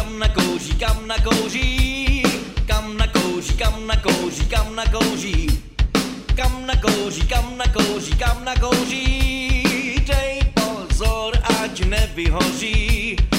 kam nakouří, kam nakouří, kam nakouří, kam nakouří, kam nakouří, kam nakouří, kam nakouří, kam nakouří, dej pozor, ať nevyhoří.